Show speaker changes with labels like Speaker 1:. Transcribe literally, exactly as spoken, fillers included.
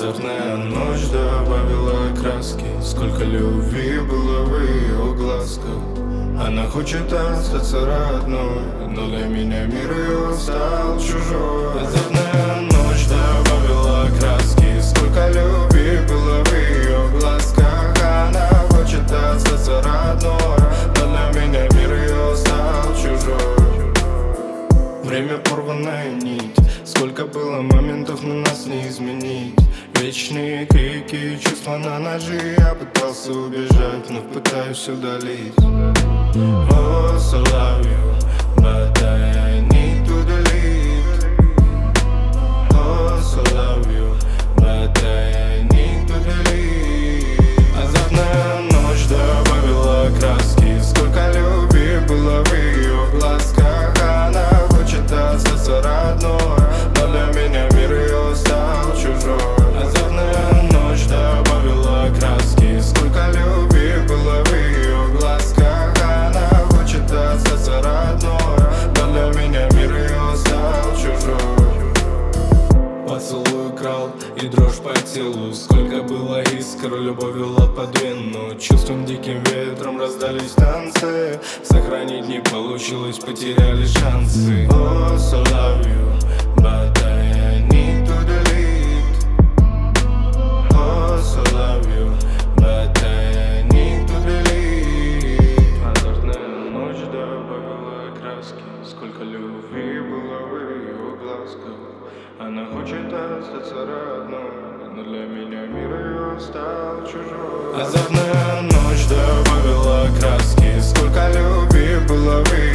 Speaker 1: Азартная ночь добавила краски. Сколько любви было в ее глазках. Она хочет остаться родной, но для меня мир ее стал чужой. Азартная ночь добавила краски. Сколько любви было в ее глазках. Она хочет остаться родной, но для меня мир ее стал чужой. Время порванная нить. Сколько было моментов, но нас не изменить. Вечные крики, чувства на ножи. Я пытался убежать, но пытаюсь удалить. Oh, so love you, but I need to delete. Oh, so love you, but I need to delete. Азартная ночь добавила краски. Сколько любви было в ее глазках. Она хочет остаться родной, но для меня мир ее стал чужой. Азартная ночь добавила краски. Сколько любви было в ее глазках. Она хочет остаться родной, но для меня мир ее стал чужой. Поцелуй крал и дрожь по телу. Сколько было искр, любовь вела под вену. Чувством диким ветром раздались танцы. Сохранить не получилось, потеряли шансы. Oh, so love you, but I need to delete. Oh, so love you, but I need to delete. Азартная ночь добавила краски. Сколько любви было в ее глазках. Она хочет остаться родной, но для меня мир ее стал чужой. Азартная ночь добавила краски. Сколько любви было в ее